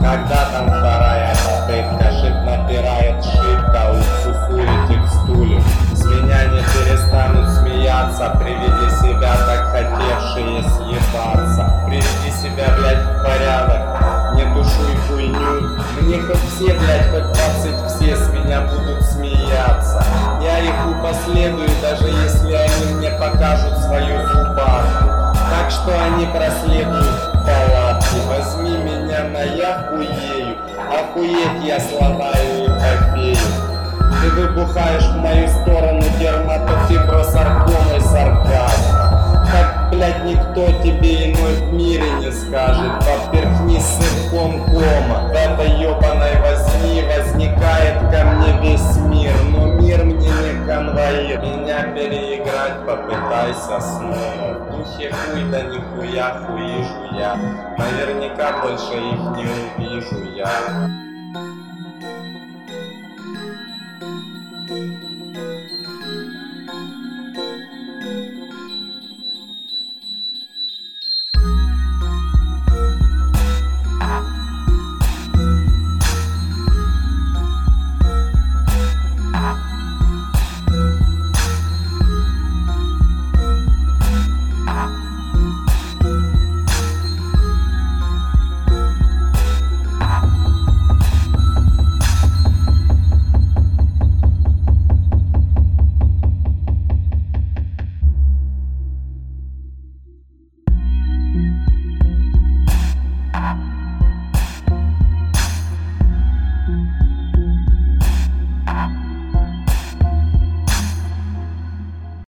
Когда там вторая попытка, шип напирает шибко, усусулите к стулю. С меня не перестанут смеяться при виде себя, так хотевшие съебаться. Приведи себя, блядь, в порядок, не тушуй хуйню. Мне хоть все, блядь, хоть 20 все с меня будут смеяться. Я их упоследую, даже если они мне покажут свою зубарку. Так что они проследуют палатки. Возьми меня на яхуею, охуеть я сломаю эпопею. Ты выбухаешь в мою сторону дерматофибросаркомой сарказма. Так, блядь, никто тебе иной в мире не скажет. Поперхнись сырком кома. В этой ёбаной возни возникает ко мне весь мир. Но мир мне не конвоир. Меня переиграть попытайся снова. В духе хуй да нихуя хуижу я. Наверняка больше их не увижу я.